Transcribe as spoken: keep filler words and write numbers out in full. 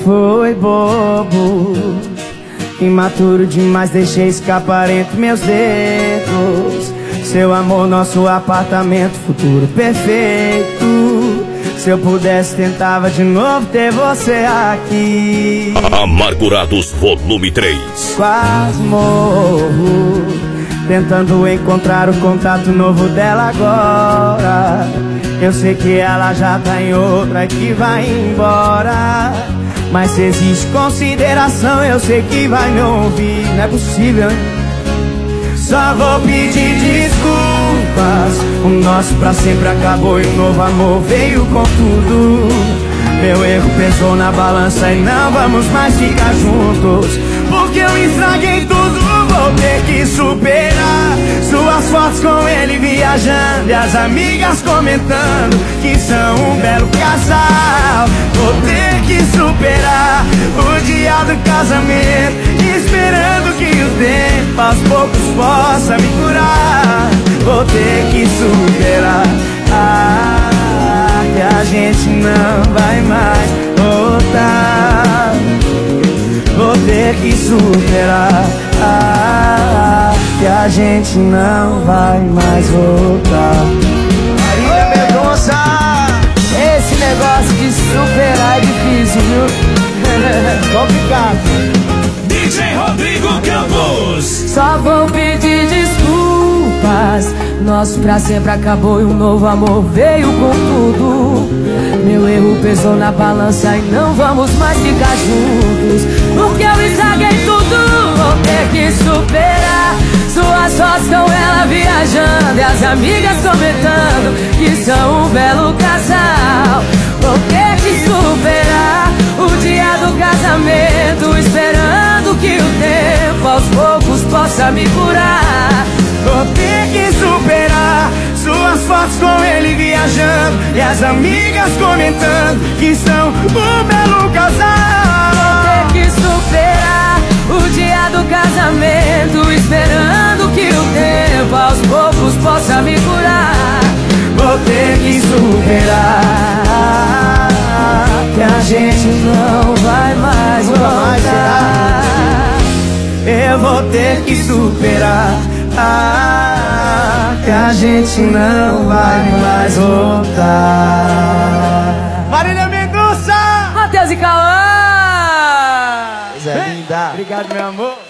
foi bobo, imaturo demais, deixei escapar entre meus dedos. Seu amor, nosso apartamento, futuro perfeito. Se eu pudesse, tentava de novo ter você aqui. Amargurados Volume três. Quase morro, tentando encontrar o contato novo dela agora. Eu sei que ela já tá em outra e que vai embora, mas se existe consideração, eu sei que vai me ouvir. Não é possível, hein? Só vou pedir desculpas. O nosso pra sempre acabou e o novo amor veio com tudo. Meu erro pesou na balança e não vamos mais ficar juntos, porque eu estraguei tudo, vou ter que superar. Suas fotos com ele viajando e as amigas comentando que são um belo casal. Vou ter que superar o dia do casamento, esperando que o tempo aos poucos possa me curar. Vou ter que superar, ah, que a gente não vai mais voltar. Vou ter que superar, ah, que a gente não vai mais voltar. Marília Mendonça, esse negócio de superar é difícil, viu? Complicado. D J Rodrigo Campos. Só vou pedir desculpas. Nosso pra sempre acabou e um novo amor veio com tudo. Meu erro pesou na balança e não vamos mais ficar juntos, porque eu estraguei tudo. Vou ter que superar. Suas fotos com ela viajando e as amigas comentando que são um belo casal. Vou ter que superar o dia do casamento, esperando que o tempo aos poucos possa me curar. Vou ter que superar suas fotos com ele viajando e as amigas comentando que são um belo casal. Vou ter que superar o dia do casamento, esperando que o tempo aos poucos possa me curar. Vou ter que superar, que a gente não vai mais voltar. Eu vou ter que superar, ah, que a gente não vai mais voltar. Marília Mendonça, Matheus e Cauã. Coisa linda. Obrigado, meu amor.